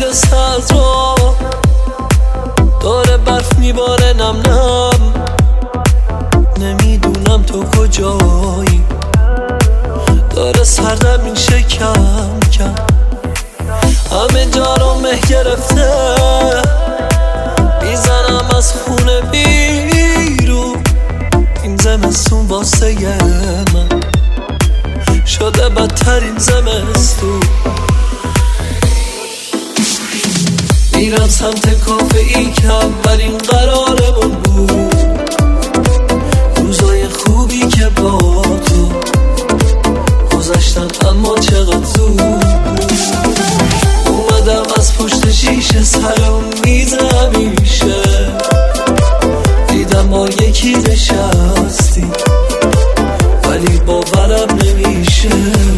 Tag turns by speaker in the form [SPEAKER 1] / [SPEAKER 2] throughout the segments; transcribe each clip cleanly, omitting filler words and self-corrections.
[SPEAKER 1] برسه از راه، داره برف میباره نم نم، نمیدونم تو کجایی، داره سردم میشه کم کم، همه جا رو مه گرفته، میزنم از خونه بیرون، این زمستون واسه من شده بدترین زمستون. میرم سمت کافه ای که اولین قرارمون بود، روزای خوبی که با تو گذشتن اما چقدر زود بود. اومدم از پشت شیشه سرم میز همیشه، دیدم ما یکی نشستیم ولی باورم نمیشه.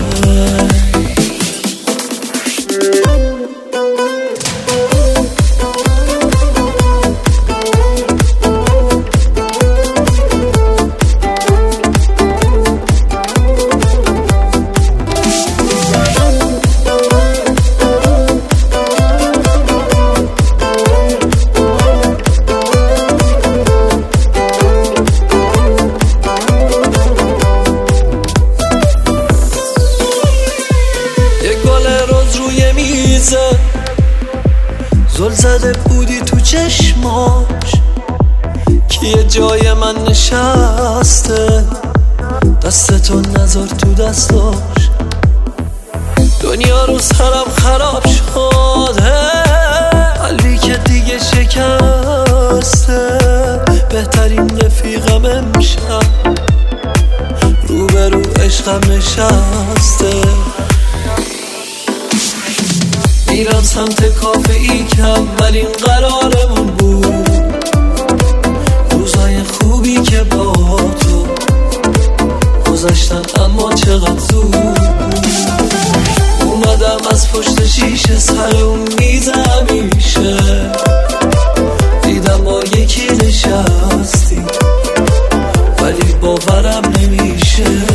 [SPEAKER 1] زل زده بودی تو چشماش که یه جای من نشسته، دستتو نذار تو دستاش، دنیا رو سرم خراب شده، قلبی که دیگه شکسته، بهترین رفیقم امشب روبرو عشقم نشسته. میرم سمت کافه ای که اولین قرارمون بود، روزای خوبی که با تو گذشتن اما چقدر زود بود. اومدم از پشت شیشه سرم میز همیشه، دیدم ما یکی نشستیم ولی باورم نمیشه.